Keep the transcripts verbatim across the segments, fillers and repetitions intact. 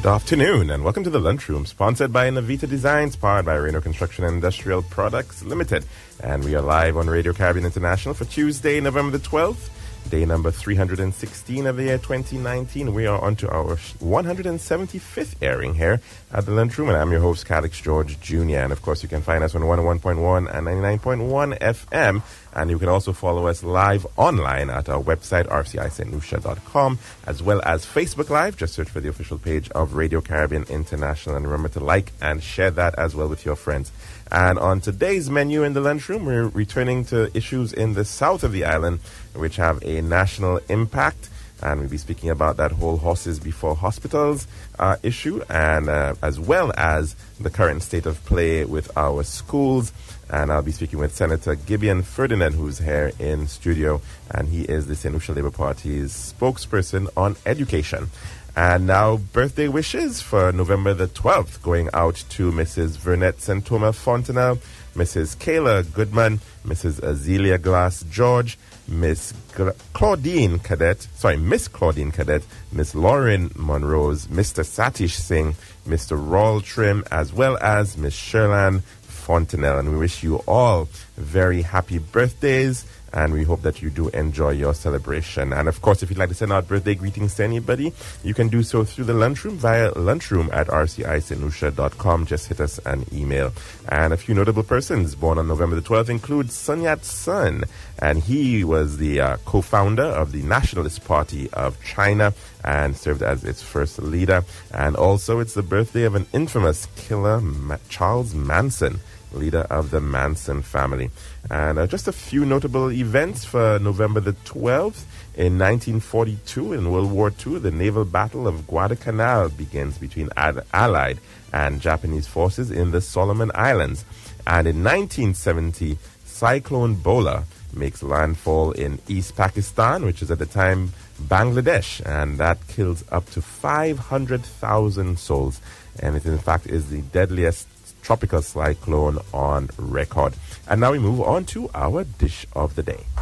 Good afternoon and welcome to the Lunchroom, sponsored by Navita Designs, powered by Reno Construction and Industrial Products Limited. And we are live on Radio Caribbean International for Tuesday, November the twelfth, day number three hundred sixteen of the year twenty nineteen. We are on to our one hundred seventy-fifth airing here at the Lunchroom, and I'm your host, Calix George Junior And of course, you can find us on one oh one point one and ninety-nine point one F M. And you can also follow us live online at our website, r c i st lucia dot com, as well as Facebook Live. Just search for the official page of Radio Caribbean International. And remember to like and share that as well with your friends. And on today's menu in the Lunchroom, we're returning to issues in the south of the island, which have a national impact. And we'll be speaking about that whole horses before hospitals uh, issue, and uh, as well as the current state of play with our schools. And I'll be speaking with Senator Gibeon Ferdinand, who's here in studio, and he is the Saint Lucia Labour Party's spokesperson on education. And now, birthday wishes for November the twelfth going out to Missus Vernette Santoma Fontenelle, Missus Kayla Goodman, Missus Azealia Glass George, Miss Gla- Claudine Cadet, sorry, Miss Claudine Cadet, Miss Lauren Monrose, Mister Satish Singh, Mister Rawl Trim, as well as Miss Sherlan Fontenelle. And we wish you all very happy birthdays, and we hope that you do enjoy your celebration. And of course, if you'd like to send out birthday greetings to anybody, you can do so through the Lunchroom via lunchroom at r c i st lucia dot com. Just hit us an email. And a few notable persons born on November the twelfth include Sun Yat-sen, and he was the uh, co-founder of the Nationalist Party of China and served as its first leader. And also, it's the birthday of an infamous killer, Ma- Charles Manson, leader of the Manson family. And uh, just a few notable events for November the twelfth. In nineteen forty-two, in World War Two, the naval battle of Guadalcanal begins between Ad- Allied and Japanese forces in the Solomon Islands. And in nineteen seventy, Cyclone Bola makes landfall in East Pakistan, which is at the time Bangladesh, and that kills up to five hundred thousand souls. And it, in fact, is the deadliest tropical cyclone on record. And now we move on to our dish of the day.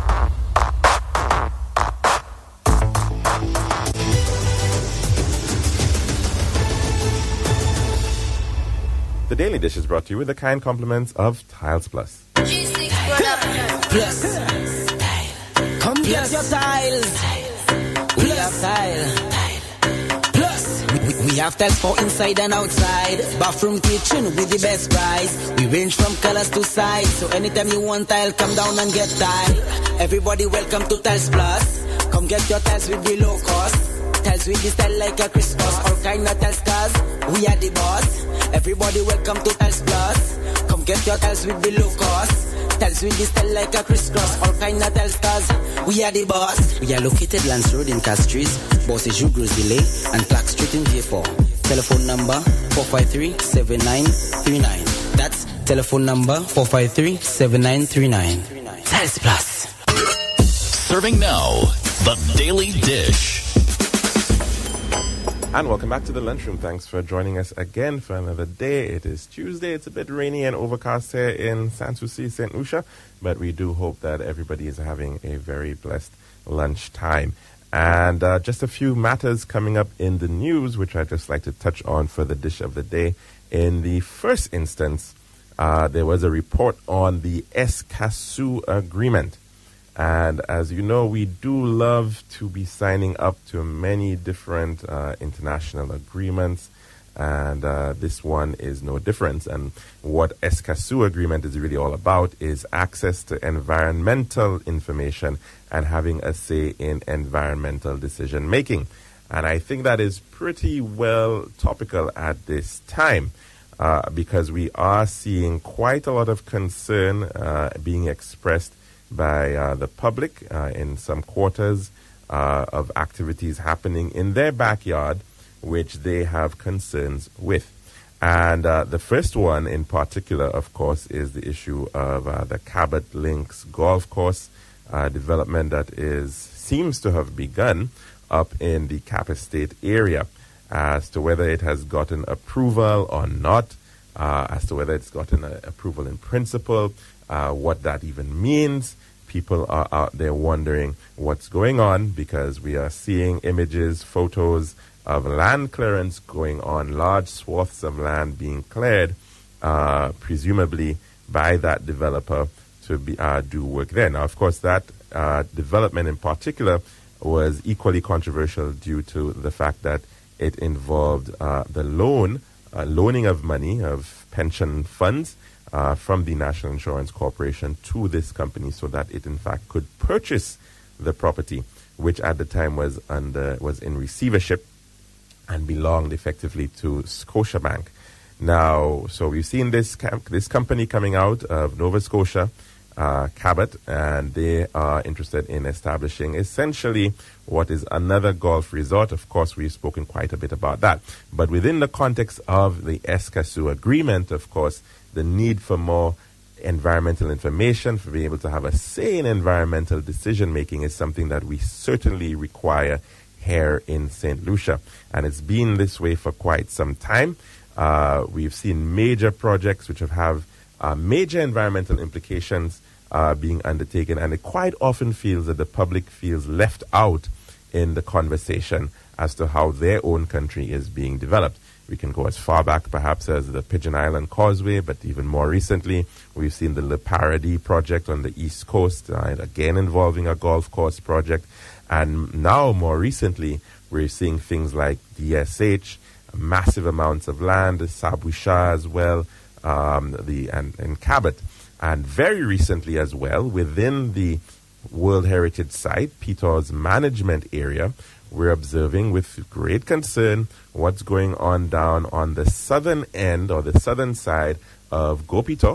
The Daily Dish is brought to you with the kind compliments of Tiles Plus. G six Plus. Come get your tiles. We have tile. We have tiles for inside and outside. Bathroom, kitchen with the best price. We range from colors to size. So anytime you want tile, come down and get tile. Everybody welcome to Tiles Plus. Come get your tiles with the low cost. Tiles with the style like a Christmas. All kind of tiles cars. We are the boss. Everybody welcome to Tiles Plus. Come get your tiles with the low cost. Tiles with the style like a crisscross. All kind of tiles cars. We are the boss. We are located Lance Road in Castries, Bossy Gross Delay, and Clark Street in J four. Telephone number four five three, seven nine three nine. That's telephone number four five three, seven nine three nine. Tiles Plus. Serving now, the Daily Dish. And welcome back to the Lunchroom. Thanks for joining us again for another day. It is Tuesday. It's a bit rainy and overcast here in Sans Souci, Saint Lucia, but we do hope that everybody is having a very blessed lunchtime. And uh, just a few matters coming up in the news, which I'd just like to touch on for the dish of the day. In the first instance, uh, there was a report on the Escazú agreement. And as you know, we do love to be signing up to many different uh, international agreements, and uh, this one is no different. And what Escazú agreement is really all about is access to environmental information and having a say in environmental decision making. And I think that is pretty well topical at this time, uh, because we are seeing quite a lot of concern uh, being expressed by uh, the public uh, in some quarters uh, of activities happening in their backyard, which they have concerns with. And uh, the first one in particular, of course, is the issue of uh, the Cabot Links golf course uh, development that is seems to have begun up in the Cap Estate area. As to whether it has gotten approval or not, uh, as to whether it's gotten a, approval in principle, uh, what that even means. People are out there wondering what's going on, because we are seeing images, photos, of land clearance going on, large swaths of land being cleared, uh, presumably by that developer to be, uh, do work there. Now, of course, that uh, development in particular was equally controversial due to the fact that it involved uh, the loan, uh, loaning of money, of pension funds uh, from the National Insurance Corporation to this company so that it, in fact, could purchase the property, which at the time was under was in receivership and belonged effectively to Scotiabank. Now, so we've seen this camp, this company coming out of Nova Scotia, uh, Cabot, and they are interested in establishing essentially what is another golf resort. Of course, we've spoken quite a bit about that. But within the context of the Escazú agreement, of course, the need for more environmental information, for being able to have a say in environmental decision-making is something that we certainly require here in Saint Lucia. And it's been this way for quite some time. Uh, we've seen major projects which have, have uh, major environmental implications uh, being undertaken, and it quite often feels that the public feels left out in the conversation as to how their own country is being developed. We can go as far back perhaps as the Pigeon Island Causeway, but even more recently, we've seen the Le Paradis project on the East Coast, uh, again involving a golf course project. And now, more recently, we're seeing things like D S H, massive amounts of land, Sabucha as well, um, the and, and Cabot. And very recently as well, within the World Heritage Site, Peto's management area, we're observing with great concern what's going on down on the southern end or the southern side of Gopito.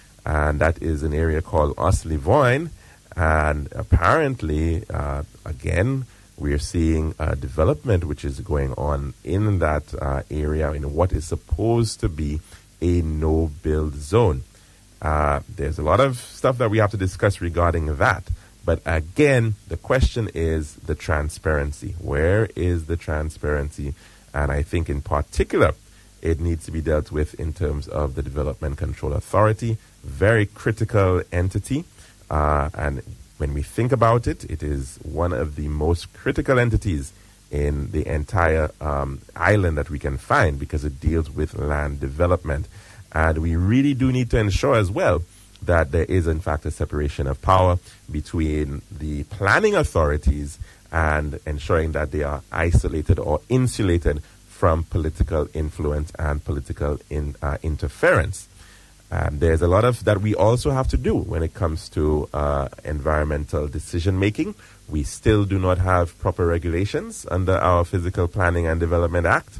And that is an area called Os-Livoine. And apparently, uh, again, we're seeing a development which is going on in that uh, area in what is supposed to be a no-build zone. Uh, there's a lot of stuff that we have to discuss regarding that. But again, the question is the transparency. Where is the transparency? And I think in particular, it needs to be dealt with in terms of the Development Control Authority, very critical entity. Uh, and when we think about it, it is one of the most critical entities in the entire um, island that we can find because it deals with land development. And we really do need to ensure as well that there is, in fact, a separation of power between the planning authorities and ensuring that they are isolated or insulated from political influence and political in, uh, interference. Um, there's a lot of that we also have to do when it comes to uh, environmental decision-making. We still do not have proper regulations under our Physical Planning and Development Act.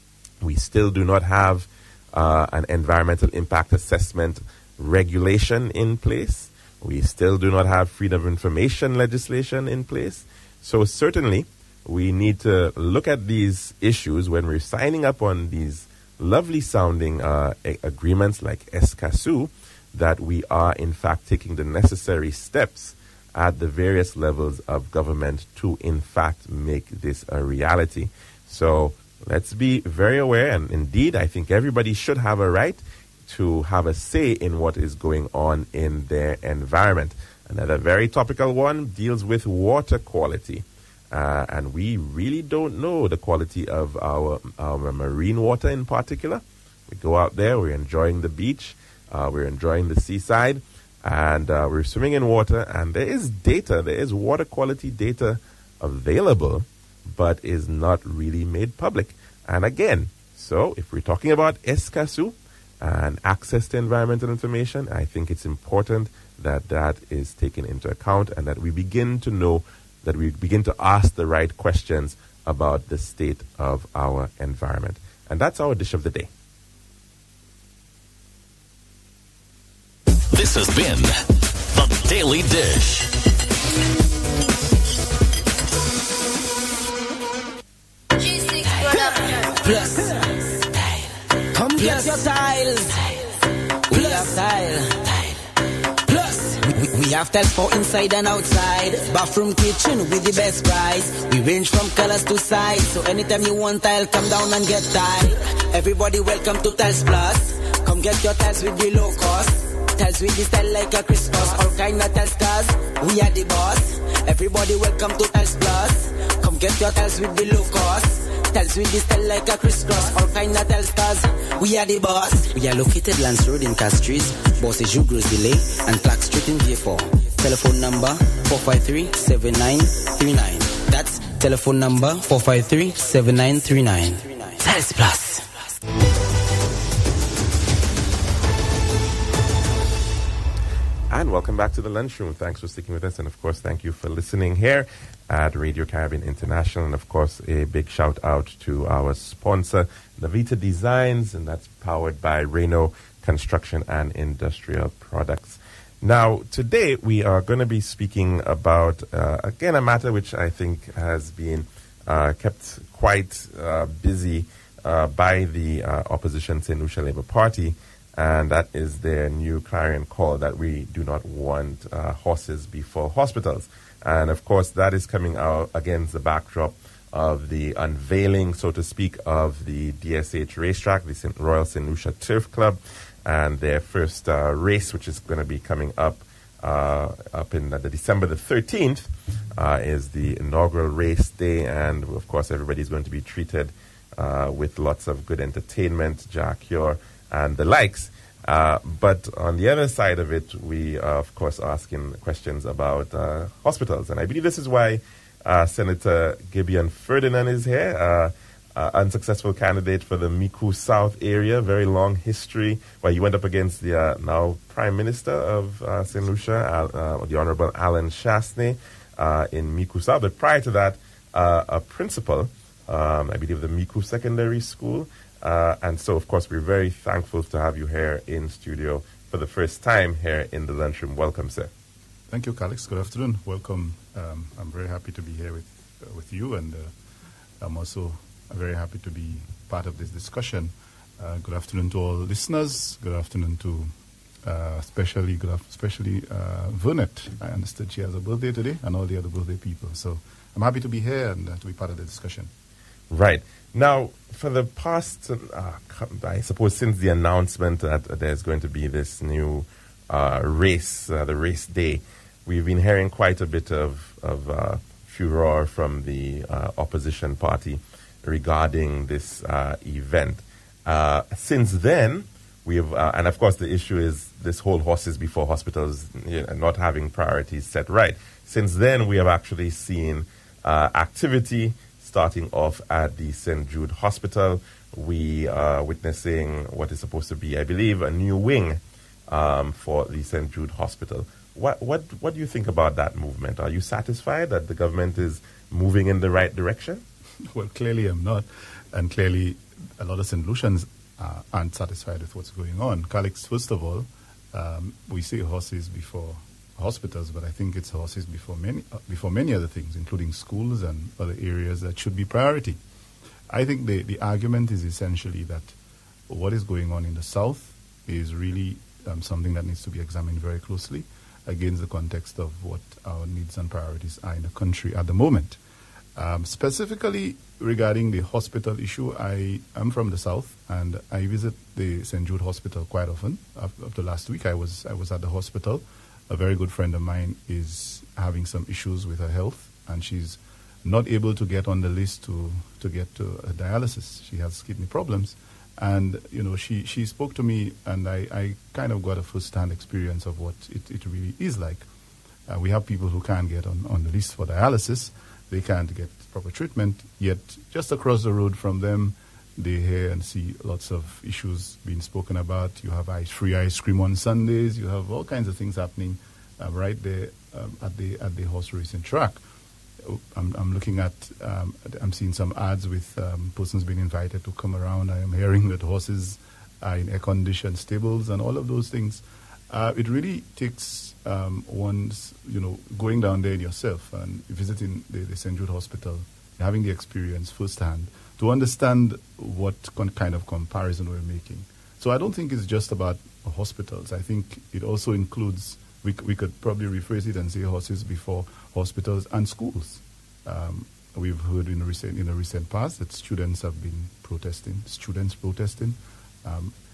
We still do not have uh, an environmental impact assessment regulation in place. We still do not have freedom of information legislation in place. So certainly, we need to look at these issues when we're signing up on these lovely sounding uh, a- agreements like Escazú, that we are in fact taking the necessary steps at the various levels of government to in fact make this a reality. So let's be very aware, and indeed I think everybody should have a right to have a say in what is going on in their environment. Another very topical one deals with water quality. Uh, and we really don't know the quality of our, our marine water in particular. We go out there, we're enjoying the beach, uh, we're enjoying the seaside, and uh, we're swimming in water, and there is data, there is water quality data available, but is not really made public. And again, so if we're talking about Escazú and access to environmental information, I think it's important that that is taken into account and that we begin to know that we begin to ask the right questions about the state of our environment. And that's our dish of the day. This has been The Daily Dish. Plus, come get your tiles. We have tile. We have tiles for inside and outside. Bathroom, kitchen with the best price. We range from colors to size. So anytime you want tile, come down and get tile. Everybody welcome to Tiles Plus. Come get your tiles with the low cost. Tiles with the style like a Christmas. All kind of tiles cars. We are the boss. Everybody welcome to Tiles Plus. Come get your tiles with the low cost. Tells with this tell like a crisscross. All kind of tell stars. We are the boss. We are located Lance Road in Castries. Boss is Jugros Delay and Clark Street in V four. Telephone number four five three, seven nine three nine. That's telephone number four five three, seven nine three nine. Tels Plus. And welcome back to the lunchroom. Thanks for sticking with us. And, of course, thank you for listening here at Radio Caribbean International. And, of course, a big shout-out to our sponsor, Navita Designs, and that's powered by Reno Construction and Industrial Products. Now, today we are going to be speaking about, uh, again, a matter which I think has been uh, kept quite uh, busy uh, by the uh, opposition Saint Lucia Labour Party, and that is their new clarion call that we do not want uh, horses before hospitals. And, of course, that is coming out against the backdrop of the unveiling, so to speak, of the D S H racetrack, the Saint Royal Saint Lucia Turf Club, and their first uh, race, which is going to be coming up uh, up in uh, the December the thirteenth, uh, is the inaugural race day. And, of course, everybody's going to be treated uh, with lots of good entertainment, Jack Cure, and the likes. Uh, but on the other side of it, we are, of course, asking questions about uh, hospitals. And I believe this is why uh, Senator Gibeon Ferdinand is here, uh, uh, unsuccessful candidate for the Micoud South area, very long history, where he went up against the uh, now Prime Minister of uh, Saint Lucia, uh, the Honorable Alan Chasney, uh, in Micoud South. But prior to that, uh, a principal, um, I believe the Micoud Secondary School. Uh, and so, of course, we're very thankful to have you here in studio for the first time here in the lunchroom. Welcome, sir. Thank you, Calix. Good afternoon. Welcome. Um, I'm very happy to be here with uh, with you, and uh, I'm also very happy to be part of this discussion. Uh, good afternoon to all listeners. Good afternoon to uh, especially good af- especially uh, Vernette. I understood she has a birthday today, and all the other birthday people. So I'm happy to be here and uh, to be part of the discussion. Right. Now, for the past, uh, I suppose since the announcement that there's going to be this new uh, race, uh, the race day, we've been hearing quite a bit of, of uh, furor from the uh, opposition party regarding this uh, event. Uh, since then, we've, uh, and of course the issue is this whole horses before hospitals, you know, not having priorities set right. Since then, we have actually seen uh, activity starting off at the Saint Jude Hospital. We are witnessing what is supposed to be, I believe, a new wing um, for the Saint Jude Hospital. What, what, what do you think about that movement? Are you satisfied that the government is moving in the right direction? Well, clearly I'm not. And clearly a lot of Saint Lucians uh, aren't satisfied with what's going on. Calix, first of all, um, we say horses before hospitals, but I think it's horses before many uh, before many other things, including schools and other areas that should be priority. I think the, the argument is essentially that what is going on in the South is really um, something that needs to be examined very closely against the context of what our needs and priorities are in the country at the moment. Um, specifically regarding the hospital issue, I am from the South and I visit the Saint Jude Hospital quite often. After last week, I was I was at the hospital. A very good friend of mine is having some issues with her health, and she's not able to get on the list to, to get to a dialysis. She has kidney problems. And, you know, she, she spoke to me, and I, I kind of got a first-hand experience of what it, it really is like. Uh, we have people who can't get on, on the list for dialysis. They can't get proper treatment, yet just across the road from them, they hear and see lots of issues being spoken about. You have ice, free ice cream on Sundays. You have all kinds of things happening uh, right there um, at the at the horse racing track. I'm, I'm looking at, um, I'm seeing some ads with um, persons being invited to come around. I am hearing that horses are in air-conditioned stables and all of those things. Uh, it really takes um, one's, you know, going down there yourself and visiting the, the Saint Jude Hospital, having the experience firsthand, to understand what con- kind of comparison we're making. So I don't think it's just about hospitals. I think it also includes, we, c- we could probably rephrase it and say horses before hospitals and schools. Um, we've heard in, recent, in the recent past that students have been protesting, students protesting. Um,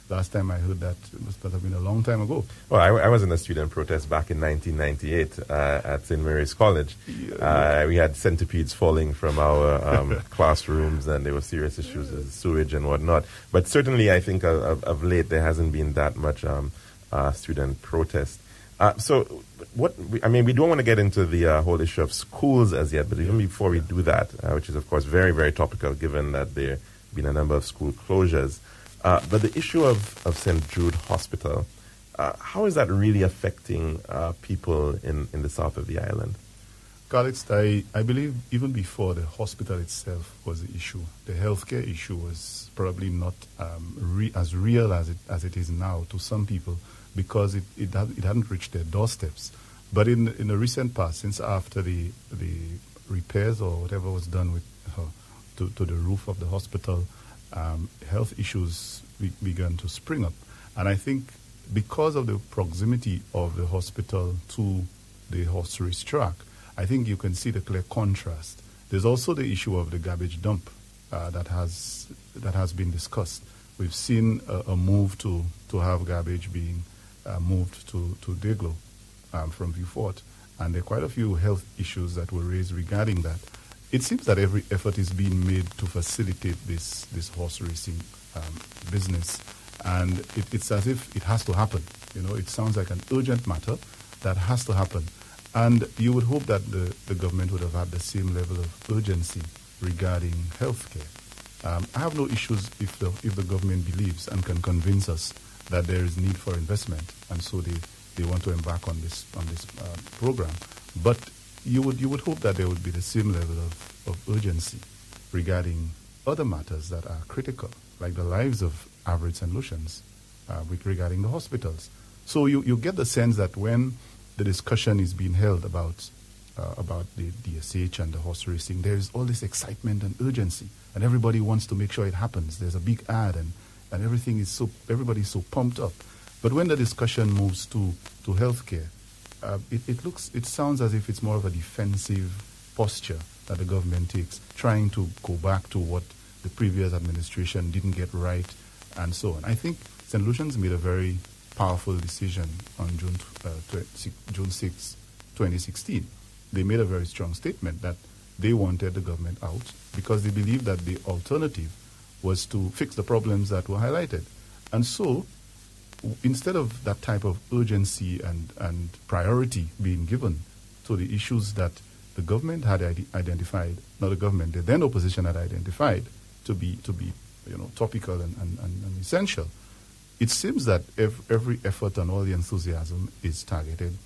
last time I heard that, it must have been a long time ago. Well, I, I was in a student protest back in nineteen ninety-eight uh, at Saint Mary's College. Yeah, uh, we had centipedes falling from our um, classrooms, and there were serious issues with sewage and whatnot. But certainly, I think uh, of, of late, there hasn't been that much um, uh, student protest. Uh, so, what we, I mean, we don't want to get into the uh, whole issue of schools as yet, but even before we do that, uh, which is, of course, very, very topical, given that there have been a number of school closures. Uh, but the issue of, of Saint Jude Hospital, uh, how is that really affecting uh, people in, in the south of the island? Calix, I, I believe even before the hospital itself was the issue, the healthcare issue was probably not um, re- as real as it as it is now to some people, because it it, had, it hadn't reached their doorsteps. But in in the recent past, since after the the repairs or whatever was done with uh, to, to the roof of the hospital, Um, health issues be- began to spring up. And I think because of the proximity of the hospital to the horse race track, I think you can see the clear contrast. There's also the issue of the garbage dump uh, that has that has been discussed. We've seen a, a move to, to have garbage being uh, moved to, to Deglo um, from Vieux Fort. And there are quite a few health issues that were raised regarding that. It seems that every effort is being made to facilitate this, this horse racing um, business, and it, it's as if it has to happen. You know, it sounds like an urgent matter that has to happen, and you would hope that the, the government would have had the same level of urgency regarding healthcare. Um, I have no issues if the if the government believes and can convince us that there is need for investment, and so they, they want to embark on this on this uh, program, but. You would you would hope that there would be the same level of, of urgency regarding other matters that are critical, like the lives of average Saint Lucians, uh, regarding the hospitals. So you, you get the sense that when the discussion is being held about uh, about the D S H and the horse racing, there is all this excitement and urgency, and everybody wants to make sure it happens. There's a big ad, and, and everything is so everybody's so pumped up. But when the discussion moves to to healthcare, Uh, it, it looks, it sounds as if it's more of a defensive posture that the government takes, trying to go back to what the previous administration didn't get right, and so on. I think Saint Lucians made a very powerful decision on June uh, tw- June sixth, twenty sixteen. They made a very strong statement that they wanted the government out because they believed that the alternative was to fix the problems that were highlighted, and so. Instead of that type of urgency and, and priority being given to the issues that the government had ide- identified, not the government, the then opposition had identified to be to be you know topical and, and, and, and essential, it seems that ev- every effort and all the enthusiasm is targeted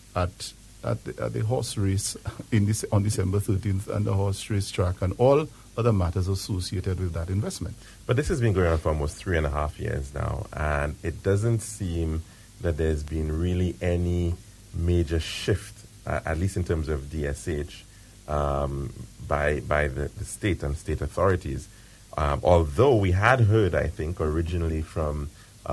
at at the, at the horse race in this on December thirteenth and the horse race track and all other matters associated with that investment. But this has been going on for almost three and a half years now, and it doesn't seem that there's been really any major shift, uh, at least in terms of D S H, um, by by the, the state and state authorities. Um, although we had heard, I think, originally from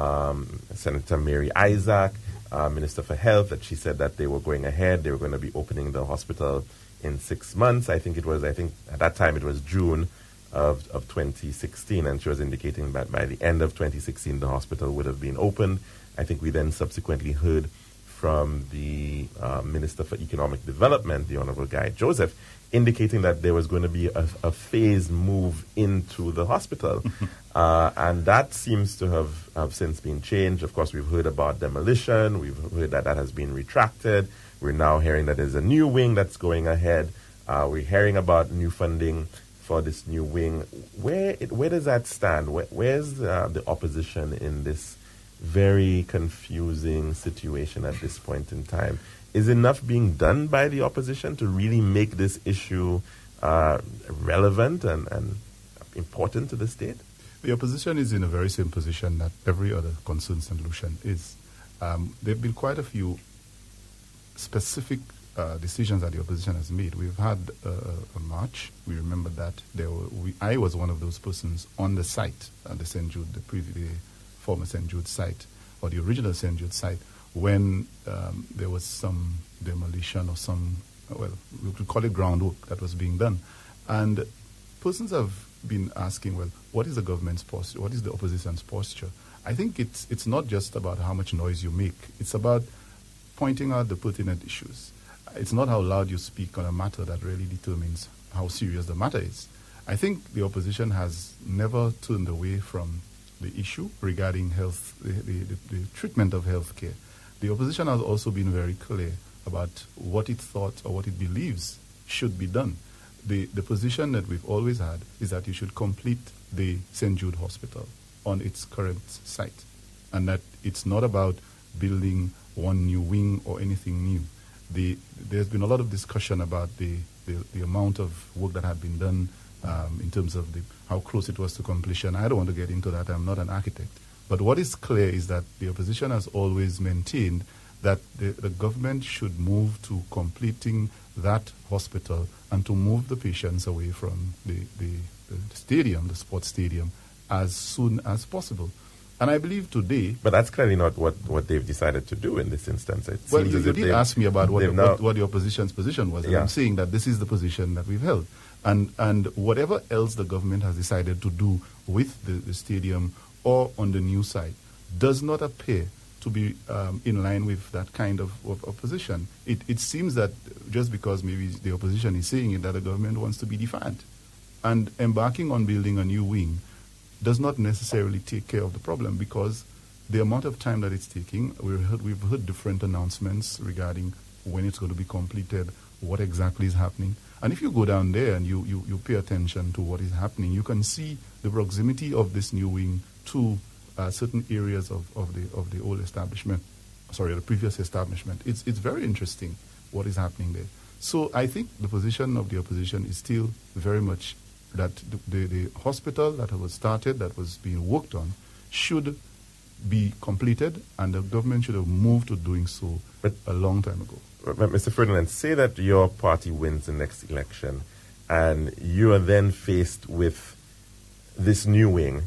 um, Senator Mary Isaac, uh, Minister for Health, that she said that they were going ahead, they were going to be opening the hospital in six months. I think it was, I think at that time it was June of, of twenty sixteen, and she was indicating that by the end of twenty sixteen the hospital would have been opened. I think we then subsequently heard from the uh, Minister for Economic Development, the Honorable Guy Joseph, indicating that there was going to be a, a phased move into the hospital. uh, and that seems to have, have since been changed. Of course, we've heard about demolition. We've heard that that has been retracted. We're now hearing that there's a new wing that's going ahead. Uh, we're hearing about new funding for this new wing. Where it, where does that stand? Where, where's uh, the opposition in this very confusing situation at this point in time? Is enough being done by the opposition to really make this issue uh, relevant and, and important to the state? The opposition is in a very same position that every other concerned Saint Lucian is. Um, there have been quite a few specific uh, decisions that the opposition has made. We've had uh, a march. We remember that. There were, we, I was one of those persons on the site, at the Saint Jude, the, previous, the former Saint Jude site, or the original Saint Jude site, when um, there was some demolition or some, well, we could call it groundwork that was being done. And persons have been asking, well, what is the government's posture? What is the opposition's posture? I think it's it's not just about how much noise you make. It's about pointing out the pertinent issues. It's not how loud you speak on a matter that really determines how serious the matter is. I think the opposition has never turned away from the issue regarding health, the, the, the, the treatment of health care. The opposition has also been very clear about what it thought or what it believes should be done. The, the position that we've always had is that you should complete the Saint Jude Hospital on its current site, and that it's not about building one new wing or anything new. The, there's been a lot of discussion about the, the, the amount of work that had been done um, in terms of the, how close it was to completion. I don't want to get into that. I'm not an architect. But what is clear is that the opposition has always maintained that the, the government should move to completing that hospital and to move the patients away from the, the, the stadium, the sports stadium, as soon as possible. And I believe today... But that's clearly not what, what they've decided to do in this instance. It well, seems you, as you if did ask me about what the, now, what, what the opposition's position was, and yeah. I'm saying that this is the position that we've held. And, and whatever else the government has decided to do with the, the stadium or on the new site does not appear to be um, in line with that kind of, of opposition. It, it seems that just because maybe the opposition is saying it, that the government wants to be defiant. And embarking on building a new wing does not necessarily take care of the problem, because the amount of time that it's taking, we've heard, we've heard different announcements regarding when it's going to be completed, what exactly is happening. And if you go down there and you, you, you pay attention to what is happening, you can see the proximity of this new wing to uh, certain areas of, of, the, of the old establishment, sorry, the previous establishment. It's, it's very interesting what is happening there. So I think the position of the opposition is still very much that the, the, the hospital that was started, that was being worked on, should be completed, and the government should have moved to doing so but, a long time ago. But Mister Ferdinand, say that your party wins the next election, and you are then faced with this new wing.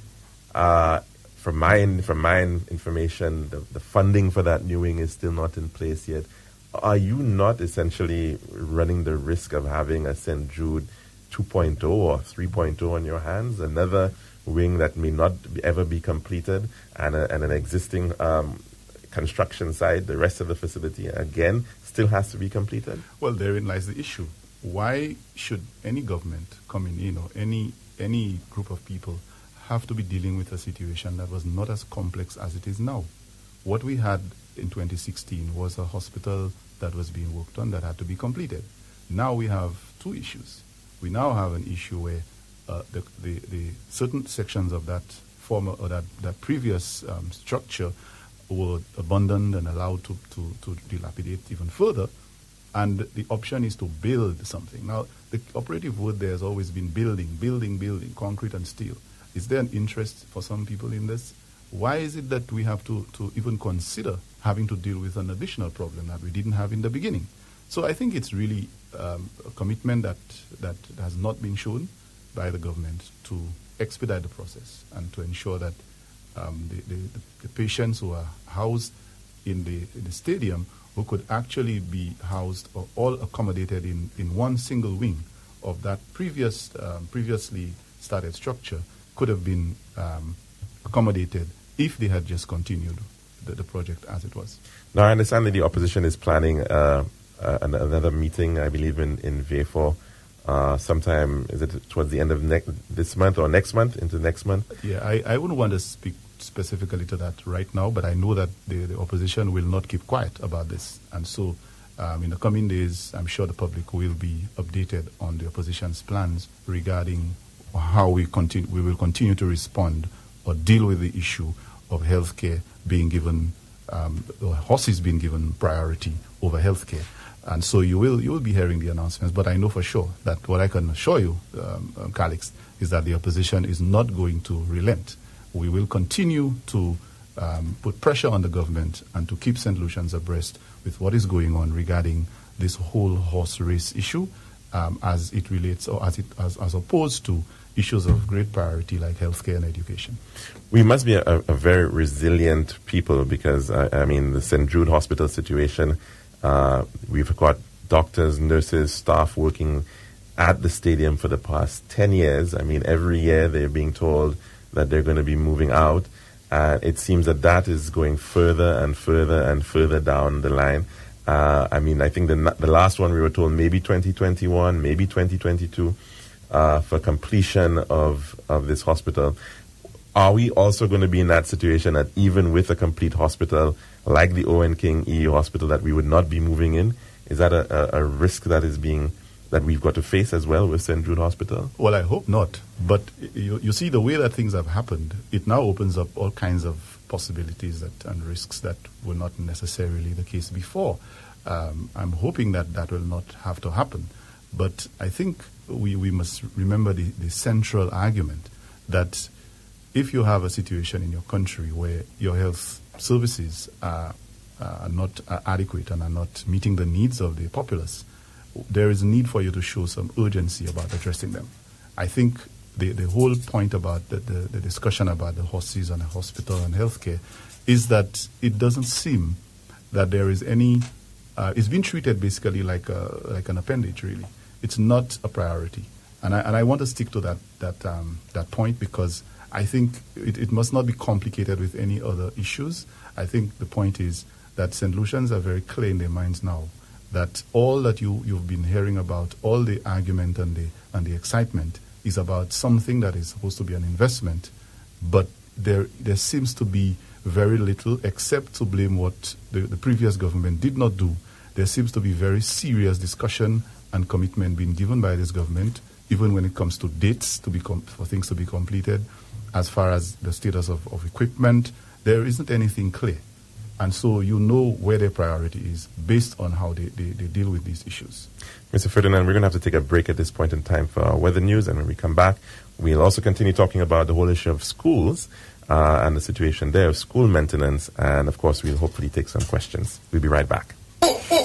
Uh, from my from my information, the, the funding for that new wing is still not in place yet. Are you not essentially running the risk of having a Saint Jude two point oh or three point oh on your hands, another wing that may not be, ever be completed, and, a, and an existing um, construction site, the rest of the facility, again, still has to be completed? Well, therein lies the issue. Why should any government coming in, or any, any group of people, have to be dealing with a situation that was not as complex as it is now? What we had in twenty sixteen was a hospital that was being worked on that had to be completed. Now we have two issues. We now have an issue where uh, the, the, the certain sections of that former or that, that previous um, structure were abandoned and allowed to, to, to dilapidate even further, and the option is to build something. Now, the operative word there has always been building, building, building, concrete and steel. Is there an interest for some people in this? Why is it that we have to, to even consider having to deal with an additional problem that we didn't have in the beginning? So I think it's really um, a commitment that, that has not been shown by the government to expedite the process and to ensure that um, the, the, the patients who are housed in the, in the stadium, who could actually be housed or all accommodated in, in one single wing of that previous um, previously started structure, could have been um, accommodated if they had just continued the, the project as it was. Now, I understand that the opposition is planning uh, uh, another meeting, I believe, in, in V A F O uh, sometime, is it towards the end of ne- this month or next month, into next month? Yeah, I, I wouldn't want to speak specifically to that right now, but I know that the, the opposition will not keep quiet about this. And so um, in the coming days, I'm sure the public will be updated on the opposition's plans regarding how we continue, we will continue to respond or deal with the issue of healthcare being given, um, or horses being given priority over healthcare. And so you will you will be hearing the announcements. But I know for sure that what I can assure you, um, um, Calix, is that the opposition is not going to relent. We will continue to um, put pressure on the government and to keep Saint Lucians abreast with what is going on regarding this whole horse race issue, um, as it relates, or as it as, as opposed to issues of great priority like healthcare and education. We must be a, a very resilient people, because uh, I mean the Saint Jude Hospital situation. Uh, we've got doctors, nurses, staff working at the stadium for the past ten years. I mean, every year they're being told that they're going to be moving out. Uh, it seems that that is going further and further and further down the line. Uh, I mean, I think the the last one we were told maybe twenty twenty-one, maybe twenty twenty-two uh, for completion of, of this hospital. Are we also going to be in that situation that even with a complete hospital like the Owen King E U Hospital that we would not be moving in? Is that a, a, a risk that is being that we've got to face as well with Saint Jude Hospital? Well, I hope not. But you, you see, the way that things have happened, it now opens up all kinds of possibilities that and risks that were not necessarily the case before. Um, I'm hoping that that will not have to happen. But I think we, we must remember the, the central argument that if you have a situation in your country where your health services are, are not are adequate and are not meeting the needs of the populace, there is a need for you to show some urgency about addressing them. I think the, the whole point about the, the, the discussion about the horses and the hospital and healthcare is that it doesn't seem that there is any, uh, it's been treated basically like a, like an appendage, really. It's not a priority. And I, and I want to stick to that, that, um, that point because I think it, it must not be complicated with any other issues. I think the point is that Saint Lucians are very clear in their minds now that all that you, you've been hearing about, all the argument and the, and the excitement is about something that is supposed to be an investment, but there, there seems to be very little except to blame what the, the previous government did not do. There seems to be very serious discussion and commitment being given by this government, even when it comes to dates to be com- for things to be completed. As far as the status of, of equipment, there isn't anything clear. And so you know where their priority is based on how they, they, they deal with these issues. Mister Ferdinand, we're going to have to take a break at this point in time for our weather news. And when we come back, we'll also continue talking about the whole issue of schools uh, and the situation there of school maintenance. And, of course, we'll hopefully take some questions. We'll be right back. Oh, oh,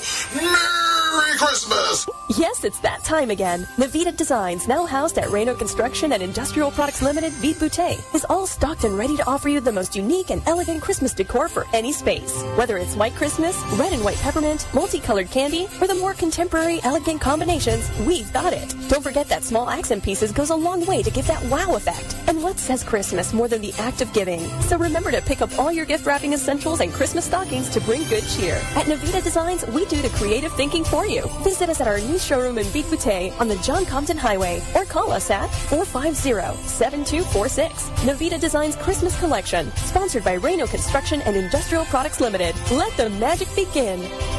oh. Merry Christmas! Yes, it's that time again. Navita Designs, now housed at Rayno Construction and Industrial Products Limited, Vite Boutte, is all stocked and ready to offer you the most unique and elegant Christmas decor for any space. Whether it's white Christmas, red and white peppermint, multicolored candy, or the more contemporary, elegant combinations, we've got it. Don't forget that small accent pieces goes a long way to give that wow effect. And what says Christmas more than the act of giving? So remember to pick up all your gift wrapping essentials and Christmas stockings to bring good cheer. At Navita Designs, we do the creative thinking for you. Visit us at our new showroom in Vite Boutte on the John Compton Highway or call us at four five zero, seven two four six. Navita Designs Christmas Collection, sponsored by Rayno Construction and Industrial Products Limited. Let the magic begin.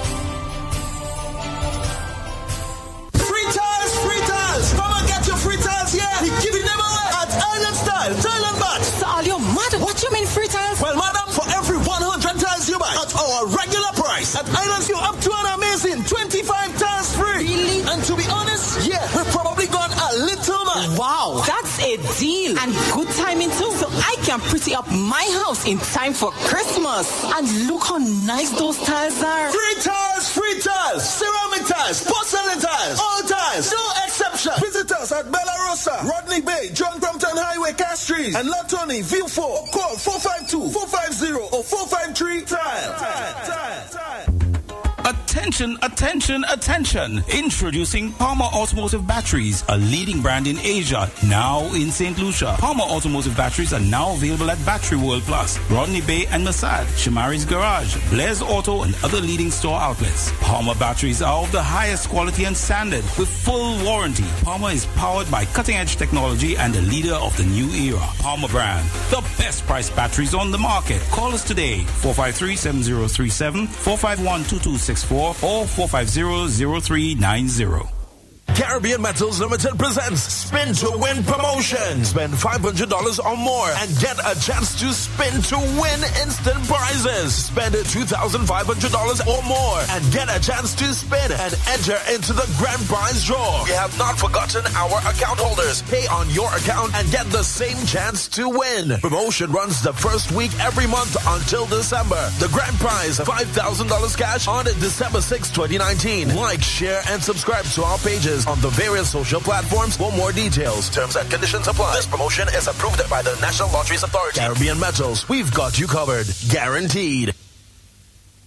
Free tiles, free tiles. Come and get your free tiles here. We give it them away at Island Style, Thailand Bat. So all you mad? What you mean free tiles? Well, madam, for every one hundred tiles you buy at our regular price, at Islands you up to an amazing twenty-five tiles free. Really? And to be honest, yeah, we've probably gone a little mad. Wow, that's a deal. And good timing too. So I can pretty up my house in time for Christmas. And look how nice those tiles are. Free tiles, free tiles, ceramic tiles, porcelain tiles, all tiles, no exception. Visit us at Bella Rosa, Rodney Bay, John Compton Highway, Castries, and Latoni, View four. Call four five two, four five zero or four five three tile. Tile, tile, tile. Attention, attention, attention. Introducing Palmer Automotive Batteries, a leading brand in Asia, now in Saint Lucia. Palmer Automotive Batteries are now available at Battery World Plus, Rodney Bay and Masad, Shamari's Garage, Blair's Auto, and other leading store outlets. Palmer batteries are of the highest quality and standard with full warranty. Palmer is powered by cutting-edge technology and a leader of the new era. Palmer brand, the best price batteries on the market. Call us today, four five three, seven zero three seven, four five one, two two six four, or four five zero, zero three nine zero. Caribbean Metals Limited presents Spin to Win promotion. Spend five hundred dollars or more and get a chance to spin to win instant prizes. Spend two thousand five hundred dollars or more and get a chance to spin and enter into the grand prize draw. We have not forgotten our account holders. Pay on your account and get the same chance to win. Promotion runs the first week every month until December. The grand prize, five thousand dollars cash on December sixth, twenty nineteen. Like, share, and subscribe to our pages on the various social platforms for more details. Terms and conditions apply. This promotion is approved by the National Lotteries Authority. Caribbean Metals, we've got you covered. Guaranteed. It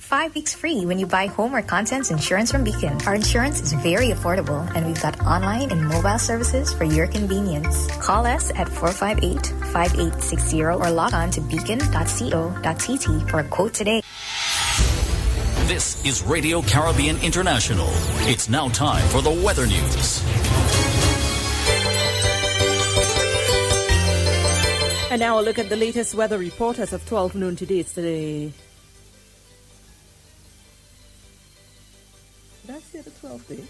five weeks free when you buy home or contents insurance from Beacon. Our insurance is very affordable, and we've got online and mobile services for your convenience. Call us at four five eight, five eight six zero or log on to beacon dot co dot t t for a quote today. This is Radio Caribbean International. It's now time for the weather news. And now a look at the latest weather report as of twelve noon today. It's the... Did I say the twelfth day?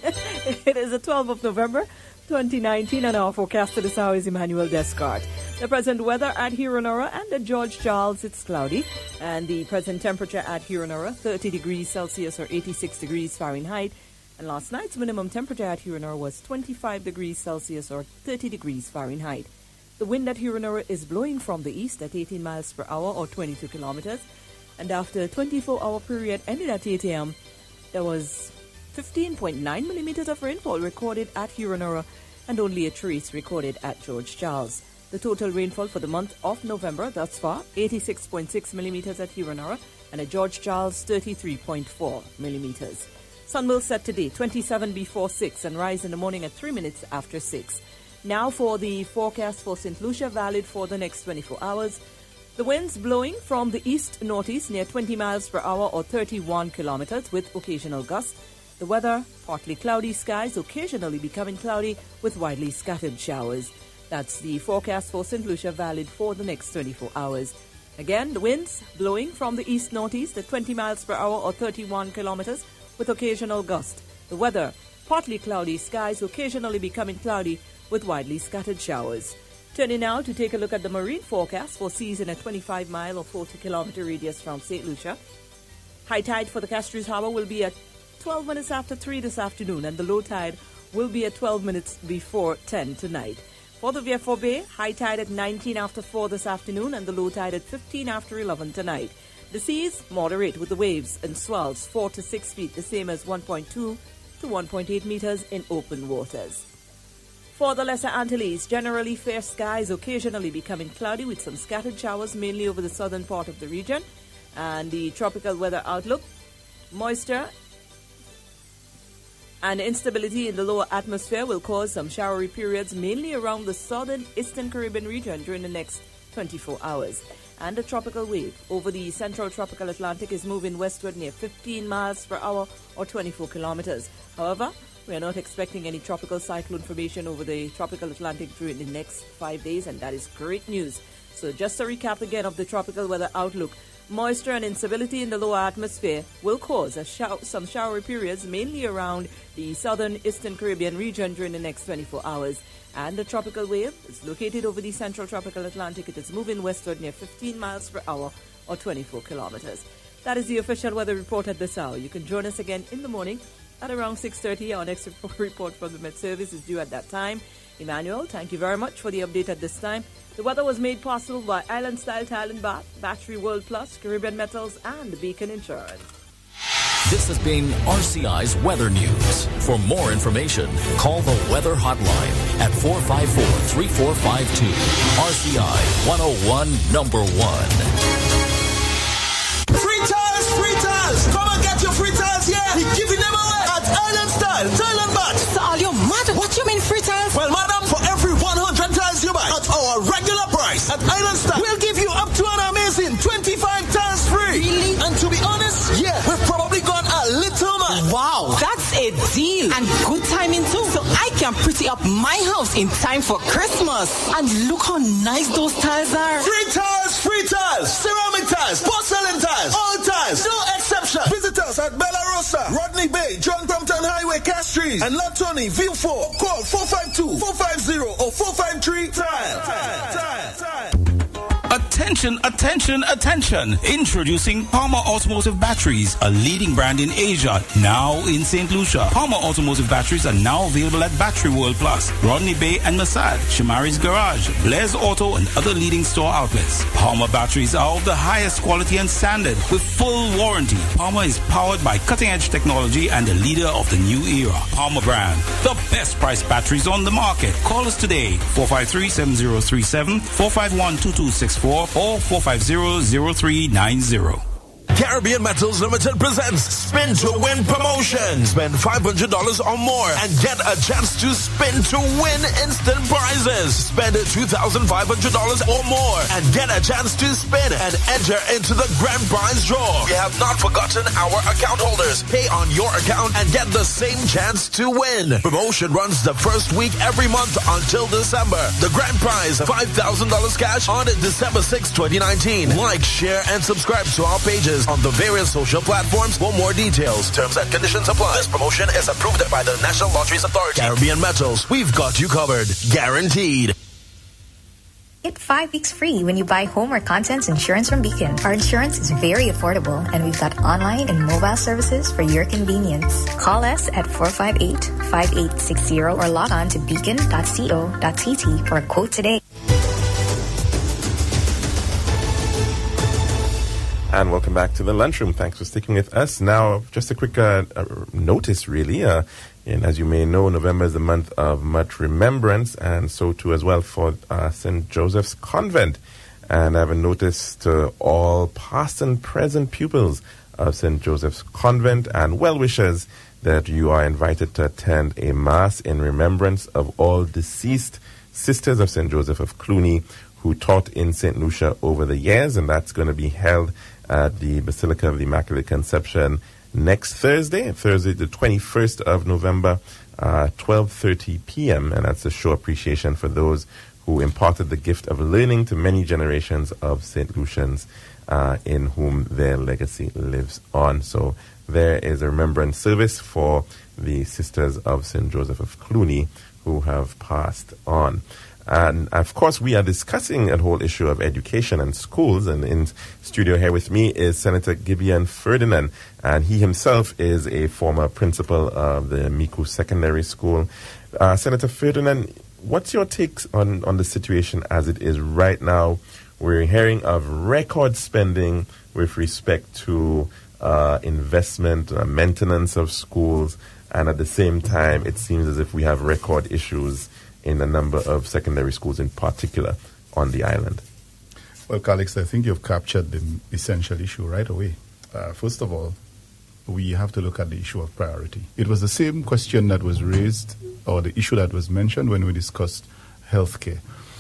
It is the twelfth of November, twenty nineteen, and our forecast to this hour is Emmanuel Descartes. The present weather at Heronora and at George Charles, it's cloudy. And the present temperature at Heronora, thirty degrees Celsius or eighty-six degrees Fahrenheit. And last night's minimum temperature at Heronora was twenty-five degrees Celsius or thirty degrees Fahrenheit. The wind at Heronora is blowing from the east at eighteen miles per hour or twenty-two kilometers. And after a twenty-four hour period ended at eight a.m., there was fifteen point nine millimeters of rainfall recorded at Heronora and only a trace recorded at George Charles. The total rainfall for the month of November thus far, eighty-six point six millimeters at Heronora and at George Charles, thirty-three point four millimeters. Sun will set today, twenty-seven before six, and rise in the morning at three minutes after six. Now for the forecast for Saint Lucia, valid for the next twenty-four hours. The winds blowing from the east-northeast near twenty miles per hour or thirty-one kilometers with occasional gusts. The weather, partly cloudy skies, occasionally becoming cloudy with widely scattered showers. That's the forecast for Saint Lucia, valid for the next twenty-four hours. Again, the winds blowing from the east-northeast at twenty miles per hour or thirty-one kilometers with occasional gust. The weather, partly cloudy skies, occasionally becoming cloudy with widely scattered showers. Turning now to take a look at the marine forecast for seas in a twenty-five mile or forty kilometer radius from Saint Lucia. High tide for the Castries Harbour will be at twelve minutes after three this afternoon, and the low tide will be at twelve minutes before ten tonight. For the Vieux-Fort Bay, high tide at nineteen after four this afternoon, and the low tide at fifteen after eleven tonight. The seas moderate with the waves and swells four to six feet, the same as one point two to one point eight meters in open waters. For the Lesser Antilles, generally fair skies, occasionally becoming cloudy with some scattered showers, mainly over the southern part of the region. And the tropical weather outlook, moisture and instability in the lower atmosphere will cause some showery periods, mainly around the southern eastern Caribbean region during the next twenty-four hours. And a tropical wave over the central tropical Atlantic is moving westward near fifteen miles per hour or twenty-four kilometers. However, we are not expecting any tropical cyclone formation over the tropical Atlantic during the next five days, and that is great news. So just a recap again of the tropical weather outlook. Moisture and instability in the lower atmosphere will cause a show- some showery periods, mainly around the southern eastern Caribbean region during the next twenty-four hours. And the tropical wave is located over the central tropical Atlantic. It is moving westward near fifteen miles per hour or twenty-four kilometers. That is the official weather report at this hour. You can join us again in the morning at around six thirty. Our next report from the Met Service is due at that time. Emmanuel, thank you very much for the update at this time. The weather was made possible by Island Style Tile and Bath, Battery World Plus, Caribbean Metals, and Beacon Insurance. This has been R C I's Weather News. For more information, call the Weather Hotline at four five four, three four five two. R C I one oh one, number one. Free tiles, free tiles! Come and get your free tiles here! We're giving them away at Island Style, Tile and Bath. So are you mad? What you mean free tiles? Well, madam, for every one hundred tiles you buy at our regular price at Island Style, we'll give you up to an amazing twenty-five tiles free. Really? And to be honest, yeah, we've probably gone a little mad. Wow, that's a deal. And good timing too. So I can pretty up my house in time for Christmas. And look how nice those tiles are. Free tiles, free tiles, ceramic tiles, porcelain tiles, all tiles, no exception. Visit us at Bella Rosa, Rodney Bay, John Crompton Highway, Castries, and Latoni, Vieux-Fort. Call four five two, four five zero or four five three tile. Tile, tile, tile. Attention, attention, attention. Introducing Palmer Automotive Batteries, a leading brand in Asia, now in Saint Lucia. Palmer Automotive Batteries are now available at Battery World Plus, Rodney Bay and Masad, Shamari's Garage, Blair's Auto, and other leading store outlets. Palmer batteries are of the highest quality and standard with full warranty. Palmer is powered by cutting-edge technology and a leader of the new era. Palmer brand, the best price batteries on the market. Call us today, four five three, seven zero three seven, four five one, two two six four, or four five zero, zero three nine zero. Caribbean Metals Limited presents Spin to Win promotion. Spend five hundred dollars or more and get a chance to spin to win instant prizes. Spend two thousand five hundred dollars or more and get a chance to spin and enter into the grand prize draw. We have not forgotten our account holders. Pay on your account and get the same chance to win. Promotion runs the first week every month until December. The grand prize, five thousand dollars cash on December sixth, twenty nineteen. Like, share, and subscribe to our pages on the various social platforms for more details. Terms and conditions apply. This promotion is approved by the National Lotteries Authority. Caribbean Metals, we've got you covered. Guaranteed. Get five weeks free when you buy home or contents insurance from Beacon. Our insurance is very affordable, and we've got online and mobile services for your convenience. Call us at four five eight, five eight six zero or log on to beacon dot co dot t t for a quote today. And welcome back to the lunchroom. Thanks for sticking with us. Now, just a quick uh, uh, notice, really. Uh, and as you may know, November is the month of much remembrance, and so too as well for uh, Saint Joseph's Convent. And I have a notice to all past and present pupils of Saint Joseph's Convent and well-wishers that you are invited to attend a Mass in remembrance of all deceased sisters of Saint Joseph of Cluny who taught in Saint Lucia over the years, and that's going to be held at the Basilica of the Immaculate Conception next Thursday, Thursday the twenty-first of November, uh, twelve thirty p.m., and that's a show appreciation for those who imparted the gift of learning to many generations of Saint Lucians, uh, in whom their legacy lives on. So there is a remembrance service for the sisters of Saint Joseph of Cluny who have passed on. And, of course, we are discussing a whole issue of education and schools. And in studio here with me is Senator Gibeon Ferdinand. And he himself is a former principal of the Micoud Secondary School. Uh, Senator Ferdinand, what's your take on, on the situation as it is right now? We're hearing of record spending with respect to uh, investment, uh, maintenance of schools. And at the same time, it seems as if we have record issues in a number of secondary schools in particular on the island. Well, Calix, I think you've captured the essential issue right away. Uh, first of all, we have to look at the issue of priority. It was the same question that was raised, or the issue that was mentioned when we discussed healthcare.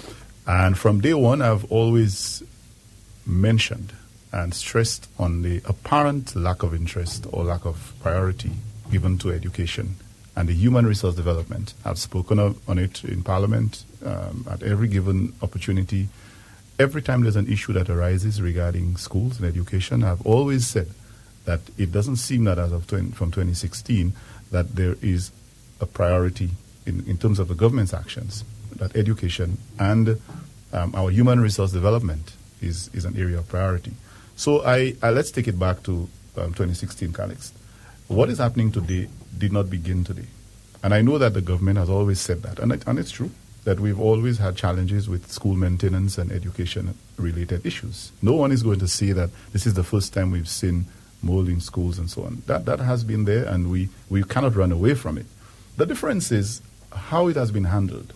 And from day one, I've always mentioned and stressed on the apparent lack of interest or lack of priority given to education and the human resource development. I've spoken of, on it in Parliament um, at every given opportunity. Every time there's an issue that arises regarding schools and education, I've always said that it doesn't seem that as of twenty, from twenty sixteen that there is a priority in, in terms of the government's actions, that education and um, our human resource development is, is an area of priority. So I, I let's take it back to um, twenty sixteen, Calix. What is happening today did not begin today. And I know that the government has always said that, and, it, and it's true that we've always had challenges with school maintenance and education-related issues. No one is going to say that this is the first time we've seen mold in schools and so on. That that has been there, and we, we cannot run away from it. The difference is how it has been handled.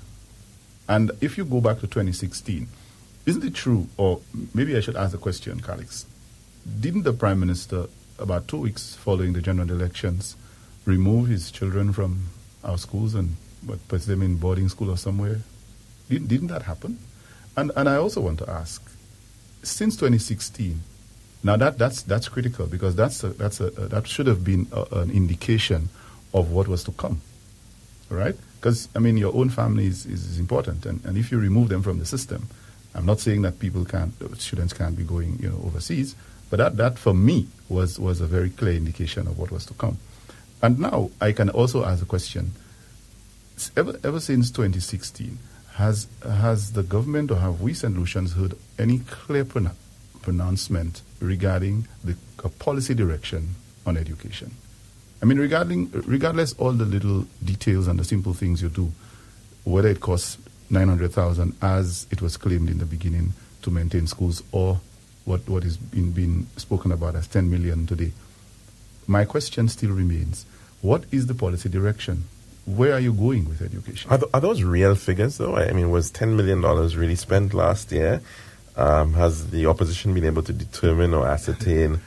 And if you go back to twenty sixteen, isn't it true, or maybe I should ask the question, Calix, didn't the Prime Minister, about two weeks following the general elections, remove his children from our schools and what, put them in boarding school or somewhere? Didn't, didn't that happen? And and I also want to ask, since twenty sixteen, now that that's that's critical because that's a, that's a, a, that should have been a, an indication of what was to come, right? Because I mean, your own family is, is important, and, and if you remove them from the system, I'm not saying that people can't, students can't be going, you know, overseas, but that that for me was was a very clear indication of what was to come. And now I can also ask a question. Ever, ever since twenty sixteen, has has the government or have we Saint Lucians heard any clear pron- pronouncement regarding the uh, policy direction on education? I mean, regarding regardless all the little details and the simple things you do, whether it costs nine hundred thousand as it was claimed in the beginning to maintain schools, or what what is being, being spoken about as ten million today. My question still remains, what is the policy direction? Where are you going with education? Are, th- are those real figures, though? I mean, was ten million dollars really spent last year? Um, has the opposition been able to determine or ascertain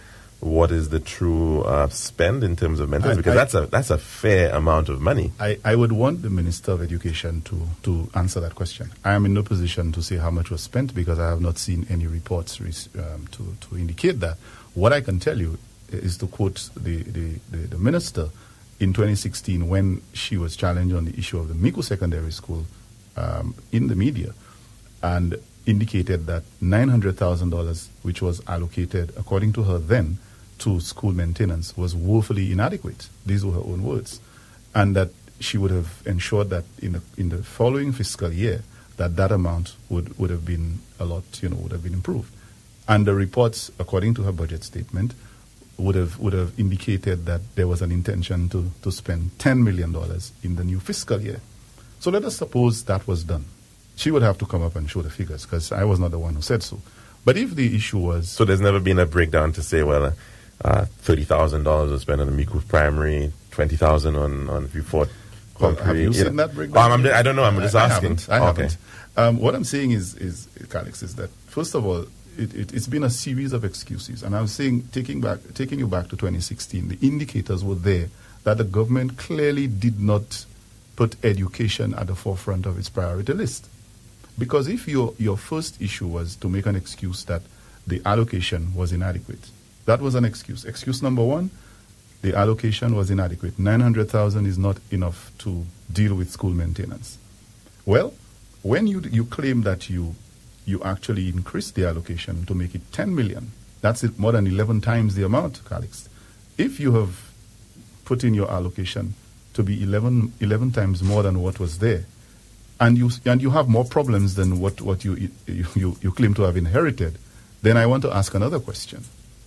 what is the true uh, spend in terms of mentors? I- Because I- that's a that's a fair amount of money. I, I would want the Minister of Education to, to answer that question. I am in no position to say how much was spent because I have not seen any reports um, to, to indicate that. What I can tell you is to quote the, the, the, the Minister in twenty sixteen when she was challenged on the issue of the Miku Secondary School um, in the media and indicated that nine hundred thousand dollars, which was allocated, according to her then, to school maintenance was woefully inadequate. These were her own words. And that she would have ensured that in the, in the following fiscal year, that that amount would, would have been a lot, you know, would have been improved. And the reports, according to her budget statement, would have would have indicated that there was an intention to, to spend ten million dollars in the new fiscal year. So let us suppose that was done. She would have to come up and show the figures because I was not the one who said so. But if the issue was... So there's never been a breakdown to say, well, uh, Uh, thirty thousand dollars was spent on the Miku Primary, twenty thousand dollars on on Vieux Fort Well, Concrete. have you seen know. that breakdown? Um, I'm, I don't know. I'm just I, asking. I haven't. I okay. haven't. Um, what I'm saying is, is, Calix, is that first of all, it, it, it's been a series of excuses, and I'm saying, taking back, taking you back to twenty sixteen, the indicators were there that the government clearly did not put education at the forefront of its priority list. Because if your your first issue was to make an excuse that the allocation was inadequate, that was an excuse. Excuse number one, the allocation was inadequate. nine hundred thousand dollars is not enough to deal with school maintenance. Well, when you you claim that you you actually increased the allocation to make it ten million dollars, that's it, more than eleven times the amount, Calix. If you have put in your allocation to be eleven, eleven times more than what was there, and you and you have more problems than what, what you, you, you, you claim to have inherited, then I want to ask another question.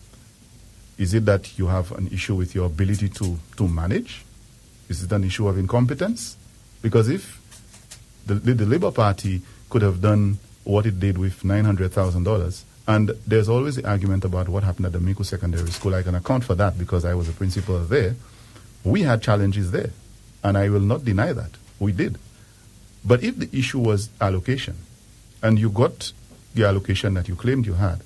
Is it that you have an issue with your ability to, to manage? Is it an issue of incompetence? Because if the, the, the Labour Party could have done what it did with nine hundred thousand dollars, and there's always the argument about what happened at the Miku Secondary School. I can account for that because I was a principal there. We had challenges there, and I will not deny that. We did. But if the issue was allocation, and you got the allocation that you claimed you had,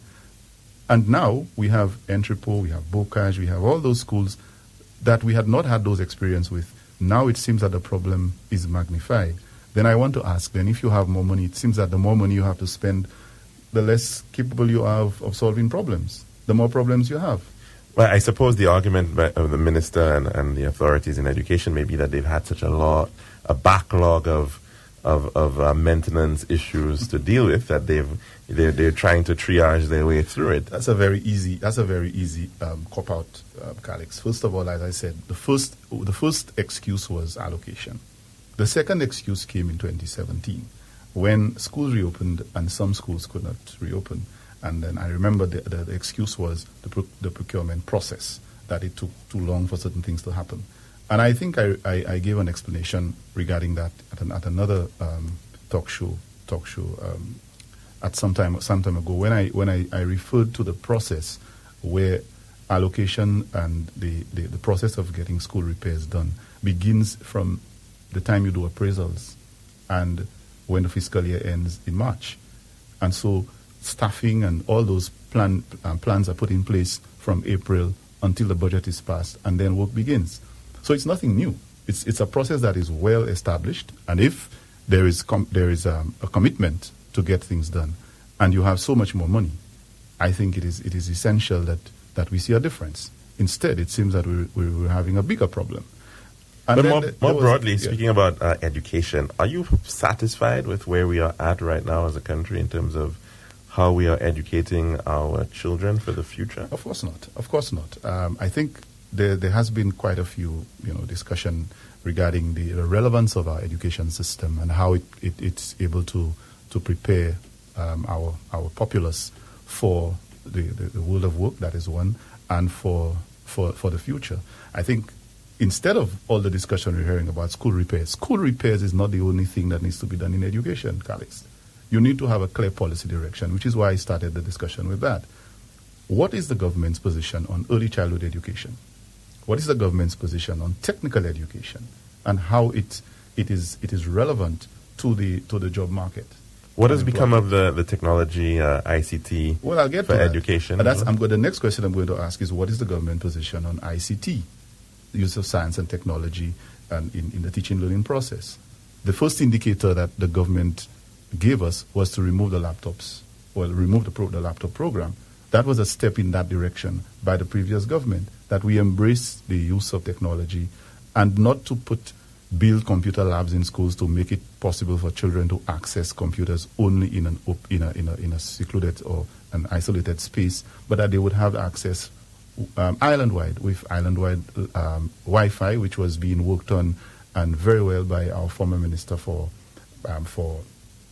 and now we have Entrepot, we have Bocage, we have all those schools that we had not had those experience with. Now it seems that the problem is magnified. Then I want to ask, then if you have more money, it seems that the more money you have to spend, the less capable you are of, of solving problems, the more problems you have. Well, I suppose the argument by, of the minister and, and the authorities in education may be that they've had such a lot, a backlog of of, of uh, maintenance issues to deal with that they've they're, they're trying to triage their way through it. That's a very easy. That's a very easy um, cop out, uh, Calix. First of all, as I said, the first the first excuse was allocation. The second excuse came in twenty seventeen when schools reopened and some schools could not reopen. And then I remember the, the, the excuse was the, pro- the procurement process, that it took too long for certain things to happen. And I think I, I, I gave an explanation regarding that at, an, at another um, talk show, talk show um, at some time, some time ago when I when I, I referred to the process where allocation and the, the, the process of getting school repairs done begins from the time you do appraisals and when the fiscal year ends in March. And so staffing and all those plan, uh, plans are put in place from April until the budget is passed, and then work begins. So it's nothing new. It's it's a process that is well established, and if there is com- there is um, a commitment to get things done, and you have so much more money, I think it is it is essential that, that we see a difference. Instead, it seems that we're, we're having a bigger problem. And but then more, there more was- broadly, yeah. speaking about uh, education, are you satisfied with where we are at right now as a country in terms of how we are educating our children for the future? Of course not. Of course not. Um, I think there there has been quite a few, you know, discussion regarding the, the relevance of our education system and how it, it it's able to to prepare um, our our populace for the, the, the world of work. That is one, and for for for the future. I think instead of all the discussion we're hearing about school repairs, school repairs is not the only thing that needs to be done in education, Calix. You need to have a clear policy direction, which is why I started the discussion with that. What is the government's position on early childhood education? What is the government's position on technical education and how it it is it is relevant to the to the job market? What has become of the, the technology, uh, I C T, well, I'll get for to that. education? And that's, I'm going, the next question I'm going to ask is, what is the government position on I C T, the use of science and technology and in, in the teaching learning process? The first indicator that the government gave us was to remove the laptops, well, remove the, pro, the laptop program. That was a step in that direction by the previous government, that we embrace the use of technology and not to put build computer labs in schools to make it possible for children to access computers only in an op- in a in a in a secluded or an isolated space, but that they would have access um, island-wide with island-wide um, Wi-Fi, which was being worked on and very well by our former minister for um, for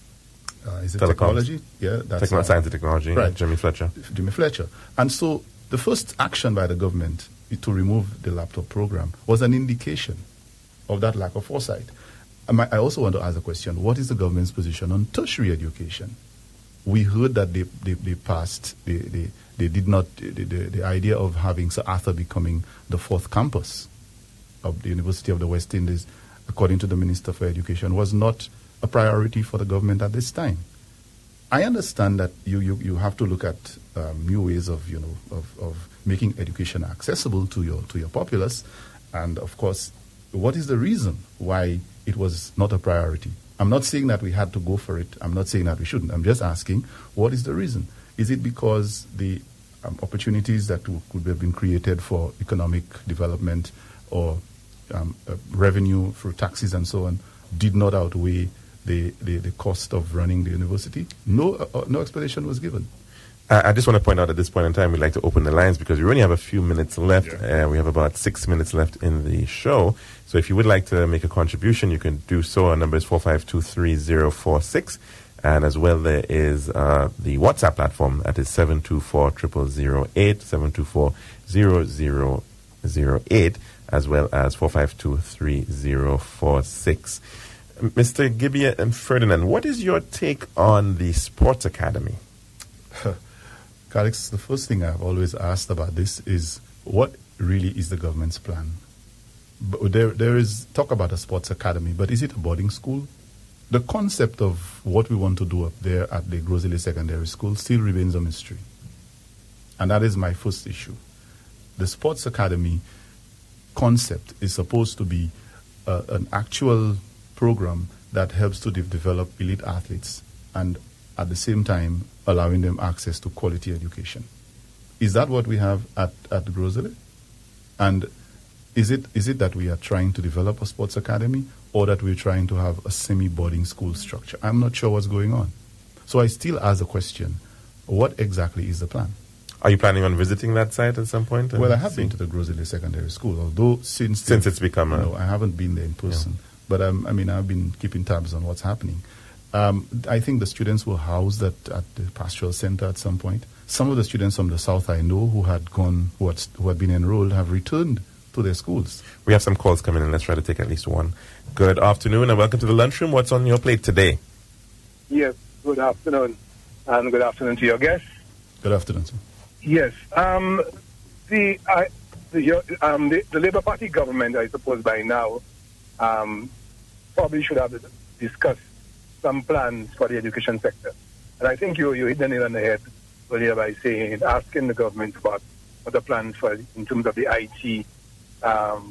uh, is it Telecoms. technology? Yeah, that's Techno- uh, science and technology. right. Jimmy Fletcher. Jimmy Fletcher, and so the first action by the government to remove the laptop program was an indication of that lack of foresight. I also want to ask a question: what is the government's position on tertiary education? We heard that they, they, they passed, they, they, they did not, the, the, the idea of having Sir Arthur becoming the fourth campus of the University of the West Indies, according to the Minister for Education, was not a priority for the government at this time. I understand that you, you, you have to look at um, new ways of, you know, of, of making education accessible to your, to your populace, and of course, what is the reason why it was not a priority? I'm not saying that we had to go for it. I'm not saying that we shouldn't. I'm just asking, what is the reason? Is it because the um, opportunities that w- could have been created for economic development or um, uh, revenue through taxes and so on did not outweigh the, the, the cost of running the university? No, uh, no explanation was given. I just want to point out at this point in time, we'd like to open the lines because we only have a few minutes left. Yeah. Uh, we have about six minutes left in the show. So if you would like to make a contribution, you can do so. Our number is four five two three zero four six. And as well, there is uh, the WhatsApp platform. That is seven two four zero zero zero eight, seven two four zero zero zero eight, as well as four five two three zero four six. Mister Gibeah and Ferdinand, what is your take on the Sports Academy? Alex, the first thing I've always asked about this is, what really is the government's plan? But there, there is talk about a sports academy, but is it a boarding school? The concept of what we want to do up there at the Groseley Secondary School still remains a mystery. And that is my first issue. The sports academy concept is supposed to be uh, an actual program that helps to de- develop elite athletes and at the same time allowing them access to quality education. Is that what we have at, at Groseley? And is it is it that we are trying to develop a sports academy or that we're trying to have a semi-boarding school structure? I'm not sure what's going on. So I still ask the question, what exactly is the plan? Are you planning on visiting that site at some point? Well, I have see? been to the Groseley Secondary School, although since... Since it's become a... No, I haven't been there in person. Yeah. But um, I mean, I've been keeping tabs on what's happening. Um, I think the students were housed at, at the pastoral center at some point. Some of the students from the south I know who had gone, who had, who had been enrolled, have returned to their schools. We have some calls coming in. Let's try to take at least one. Good afternoon and welcome to the lunchroom. What's on your plate today? Yes, good afternoon. And good afternoon to your guests. Good afternoon, sir. Yes. Um, the, uh, the, um, the, the Labour Party government, I suppose by now, um, probably should have discussed some plans for the education sector. And I think you, you hit the nail on the head earlier by saying, asking the government about what the plans for in terms of the I T um,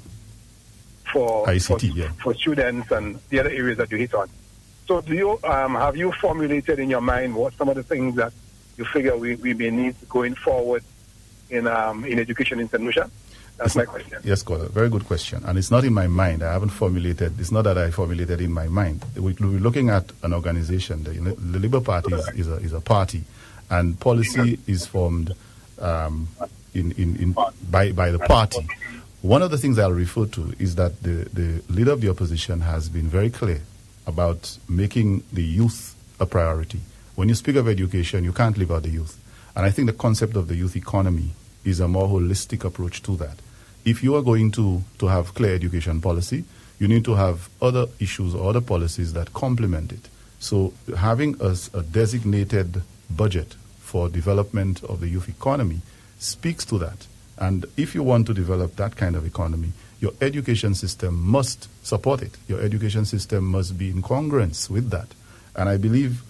for, I C T, for, yeah. for students and the other areas that you hit on. So do you um, have you formulated in your mind what some of the things that you figure we, we may need going forward in um, in education in Saint Lucia? That's it's my not, question. Yes, Scholar. Very good question. And it's not in my mind. I haven't formulated. It's not that I formulated in my mind. We're looking at an organization. The, the Labour Party is, is, a, is a party, and policy is formed um, in, in, in by, by the party. One of the things I'll refer to is that the, the leader of the opposition has been very clear about making the youth a priority. When you speak of education, you can't leave out the youth. And I think the concept of the youth economy is a more holistic approach to that. If you are going to, to have clear education policy, you need to have other issues or other policies that complement it. So having a, a designated budget for development of the youth economy speaks to that. And if you want to develop that kind of economy, your education system must support it. Your education system must be in congruence with that. And I believe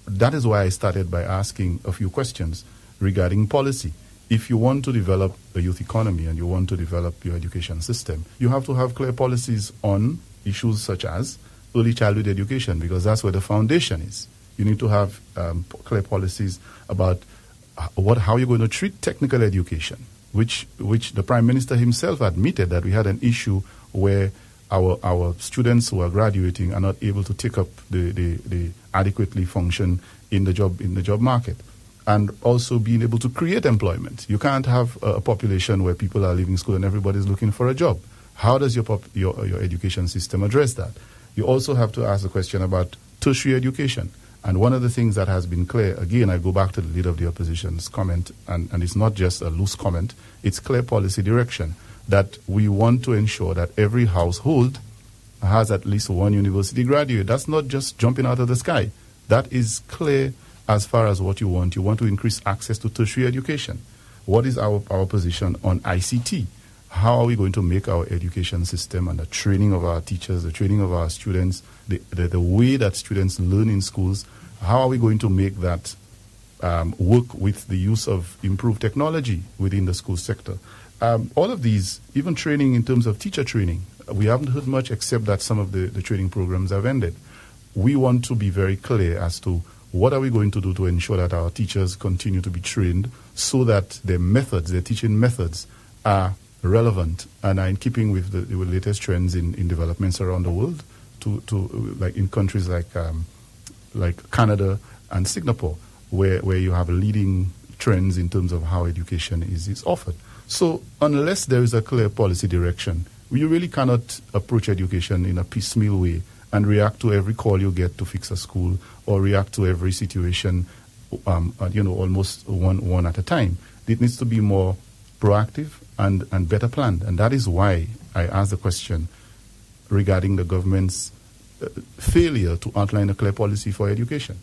that is why I started by asking a few questions regarding policy. If you want to develop a youth economy and you want to develop your education system, you have to have clear policies on issues such as early childhood education, because that's where the foundation is. You need to have um, clear policies about what, how you're going to treat technical education, which which the Prime Minister himself admitted that we had an issue where our our students who are graduating are not able to take up the, the, the adequately function in the job in the job market. And also being able to create employment. You can't have a, a population where people are leaving school and everybody's looking for a job. How does your, pop, your your education system address that? You also have to ask the question about tertiary education. And one of the things that has been clear, again, I go back to the Leader of the Opposition's comment, and, and it's not just a loose comment, it's clear policy direction, that we want to ensure that every household has at least one university graduate. That's not just jumping out of the sky. That is clear as far as what you want. You want to increase access to tertiary education. What is our, our position on I C T? How are we going to make our education system and the training of our teachers, the training of our students, the, the, the way that students learn in schools, how are we going to make that um, work with the use of improved technology within the school sector? Um, all of these, even training in terms of teacher training, we haven't heard much except that some of the, the training programs have ended. We want to be very clear as to what are we going to do to ensure that our teachers continue to be trained so that their methods, their teaching methods, are relevant and are in keeping with the, with the latest trends in, in developments around the world, to, to like in countries like um, like Canada and Singapore, where, where you have leading trends in terms of how education is, is offered. So unless there is a clear policy direction, you really cannot approach education in a piecemeal way and react to every call you get to fix a school or react to every situation, um, uh, you know, almost one one at a time. It needs to be more proactive and, and better planned. And that is why I asked the question regarding the government's uh, failure to outline a clear policy for education.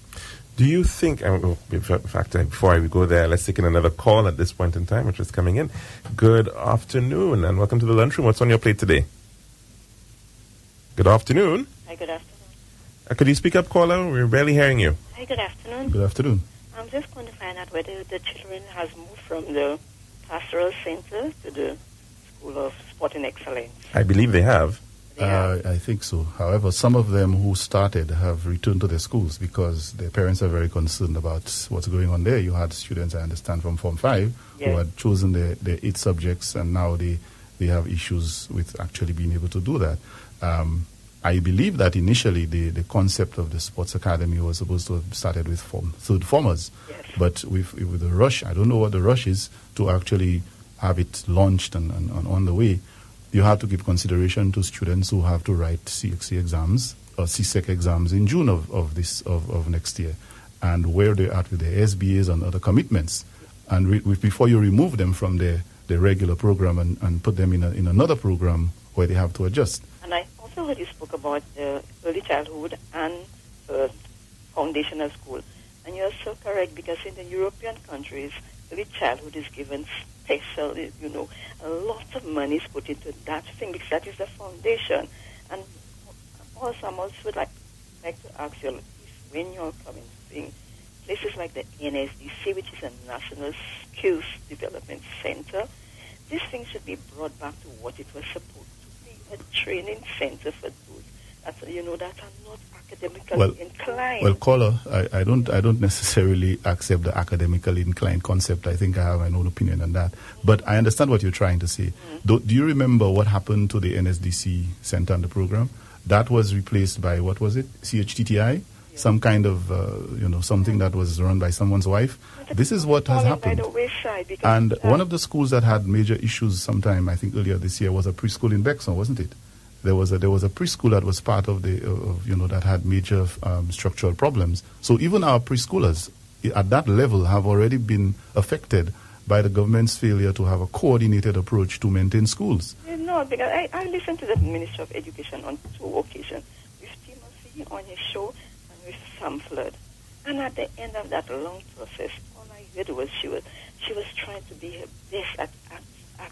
Do you think, um, in fact, before I go there, let's take in another call at this point in time, which is coming in. Good afternoon and welcome to the lunchroom. What's on your plate today? Good afternoon. Hi, good afternoon. Uh, could you speak up, caller? We're barely hearing you. Hi, good afternoon. Good afternoon. I'm just going to find out whether the children has moved from the pastoral center to the School of Sporting Excellence. I believe they have. Uh, I think so. However, some of them who started have returned to their schools because their parents are very concerned about what's going on there. You had students, I understand, from Form five yes. who had chosen their, their eight subjects, and now they, they have issues with actually being able to do that. Um, I believe that initially the, the concept of the sports academy was supposed to have started with form, third formers. Yes. But with, with the rush, I don't know what the rush is to actually have it launched and, and, and on the way. You have to give consideration to students who have to write C X C exams or C S E C exams in June of, of this of, of next year, and where they're at with their S B As and other commitments. And re- before you remove them from their, their regular program and, and put them in, a, in another program where they have to adjust. And I also heard you spoke about the early childhood and uh, foundational school. And you're so correct, because in the European countries, early childhood is given special, you know, a lot of money is put into that thing because that is the foundation. And also, I'm also like, like to ask you, when you're coming to thing, places like the N S D C, which is a National Skills Development Center, this thing should be brought back to what it was supposed to be, a training center for those that, you know, that are not academically well, inclined. Well, caller, I, I don't I don't necessarily accept the academically inclined concept. I think I have my own opinion on that. But I understand what you're trying to say. Mm-hmm. Do, do you remember what happened to the N S D C center and the program? That was replaced by, what was it, C H T T I? Yeah. Some kind of, uh, you know, something that was run by someone's wife. This is what has happened. And uh, one of the schools that had major issues sometime, I think earlier this year, was a preschool in Bexon, wasn't it? There was a, there was a preschool that was part of the, of, you know, that had major um, structural problems. So even our preschoolers at that level have already been affected by the government's failure to have a coordinated approach to maintain schools. No, because I, I listened to the Minister of Education on two occasions, with Timothy on his show and with Sam Flood. And at the end of that long process, all I heard was she was she was trying to be her best at, at, at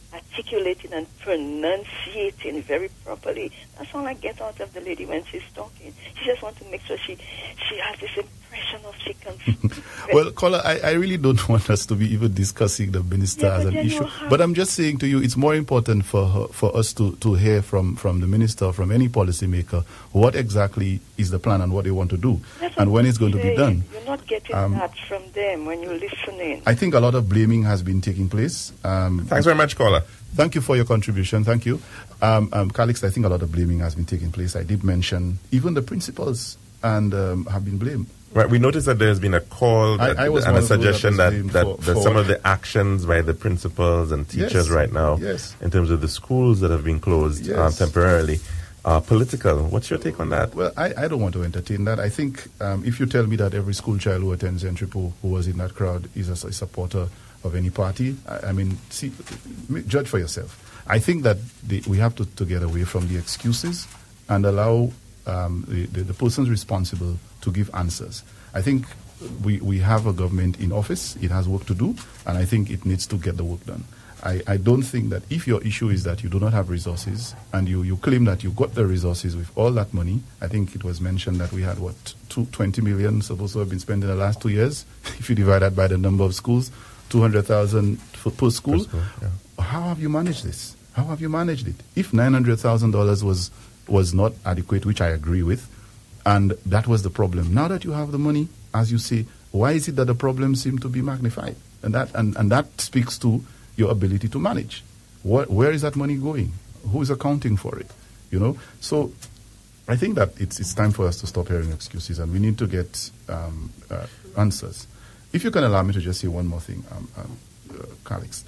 articulating and pronunciating very properly. That's all I get out of the lady when she's talking. She just wants to make sure she, she has this impression of she can speak. Well, Kola, I, I really don't want us to be even discussing the minister Yeah, as but an then issue. you have- But I'm just saying to you, it's more important for her, for us to, to hear from, from the minister, from any policymaker, what exactly is the plan and what they want to do, That's and what when I'm it's going to be saying. done. You're not getting Um, that from them when you're listening. I think a lot of blaming has been taking place. Um, Thanks very much, caller. Thank you for your contribution. Thank you. Um, um, Calix, I think a lot of blaming has been taking place. I did mention even the principals and um, have been blamed. Right, we noticed that there's been a call I- that- I was and one a of those that suggestion was that, blamed that, for- that for- some of the actions by the principals and teachers Yes, right now, yes. in terms of the schools that have been closed uh, Yes. temporarily, are political. What's your take on that? Well, I, I don't want to entertain that. I think um, if you tell me that every school child who attends Entripo who was in that crowd is a, a supporter of any party, I, I mean, see, judge for yourself. I think that the, we have to, to get away from the excuses and allow um, the, the, the persons responsible to give answers. I think we, we have a government in office. It has work to do, and I think it needs to get the work done. I, I don't think that if your issue is that you do not have resources and you, you claim that you got the resources with all that money, I think it was mentioned that we had, what, two, twenty million supposed to have been spent in the last two years. If you divide that by the number of schools, two hundred thousand for, per school. Per school, yeah. How have you managed this? How have you managed it? If nine hundred thousand dollars was, was not adequate, which I agree with, and that was the problem. Now that you have the money, as you say, why is it that the problems seem to be magnified? And that, and, and that speaks to your ability to manage. What, where is that money going? Who is accounting for it? You know? So I think that it's, it's time for us to stop hearing excuses, and we need to get um, uh, answers. If you can allow me to just say one more thing, um, um, uh, Calix.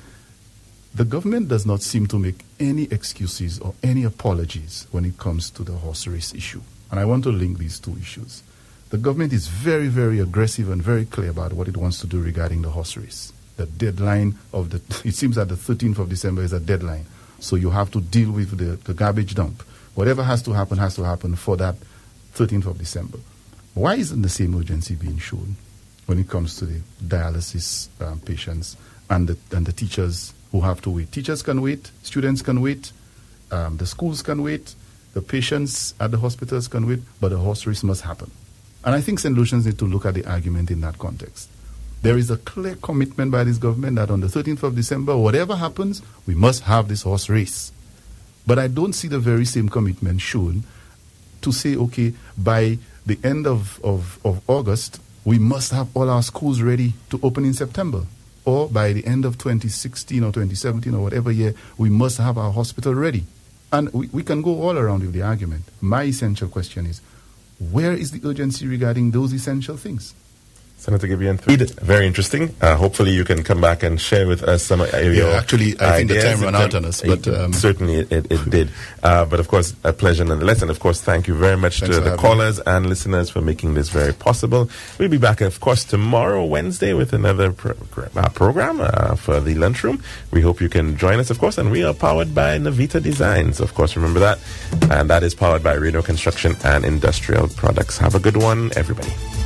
The government does not seem to make any excuses or any apologies when it comes to the horse race issue. And I want to link these two issues. The government is very, very aggressive and very clear about what it wants to do regarding the horse race. The deadline of the, it seems that the thirteenth of December is a deadline. So you have to deal with the, the garbage dump. Whatever has to happen has to happen for that thirteenth of December. Why isn't the same urgency being shown when it comes to the dialysis um, patients and the, and the teachers who have to wait? Teachers can wait, students can wait, um, the schools can wait, the patients at the hospitals can wait, but the horse race must happen. And I think Saint Lucians need to look at the argument in that context. There is a clear commitment by this government that on the thirteenth of December, whatever happens, we must have this horse race. But I don't see the very same commitment shown to say, okay, by the end of, of, of August, we must have all our schools ready to open in September. Or by the end of twenty sixteen or twenty seventeen or whatever year, we must have our hospital ready. And we, we can go all around with the argument. My essential question is, where is the urgency regarding those essential things? Senator Gibeon, very interesting. Uh, hopefully you can come back and share with us some of your Yeah, actually, I think the ideas. time ran out on us, but, um, certainly it, it, it did. Uh, but of course, a pleasure nonetheless. And of course, thank you very much Thanks to for the having callers and listeners for making this very possible. We'll be back, of course, tomorrow, Wednesday, with another pro- uh, program uh, for the lunchroom. We hope you can join us, of course. And we are powered by Navita Designs, of course. Remember that. And that is powered by Reno Construction and Industrial Products. Have a good one, everybody.